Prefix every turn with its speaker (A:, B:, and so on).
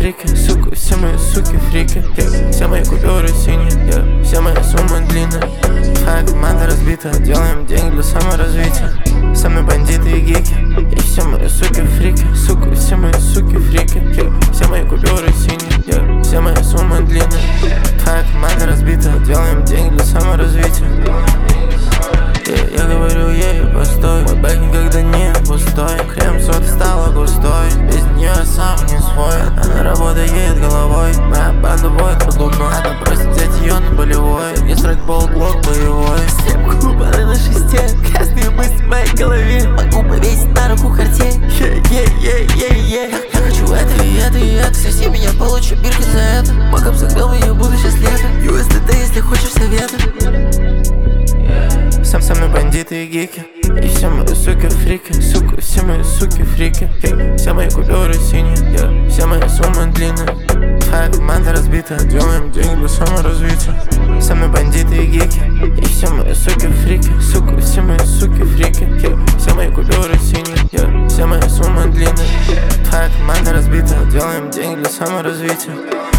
A: фрики, сука, все мои суки фрики, все мои купюры синие, все мои суммы длинные. Твоя команда разбита, делаем деньги для саморазвития. Со мной бандиты и гики, и все мои суки фрики, сука, все мои суки фрики, все мои купюры синие, все мои суммы длинные. Твоя команда разбита, делаем деньги для саморазвития. Я говорю ей постой, мой бэк никогда не пустой. Крем-сода стала густой, без нее я сам не свой. Она работает головой, моя банда воет под луной. Она просит взять ее на болевой, не срать болт-блок боевой. 7 кубаны на шесте, грязные мысли в моей голове. Могу повесить на руку картель. Я хочу это и это и это. Соси меня, получу бирки за это. Макап загнал меня, буду сейчас лето. USDT, если хочешь совета. Со мной бандиты и гики, и все мои суки фрики, сука, все мои суки фрики, все мои купюры синие, все мои суммы длинные. Твоя команда разбита, делаем деньги для саморазвития. Со мной бандиты и гики, и все мои суки фрики, сука, все мои суки фрики, все мои купюры синие, все мои суммы длинные. Твоя команда разбита, делаем деньги для саморазвития.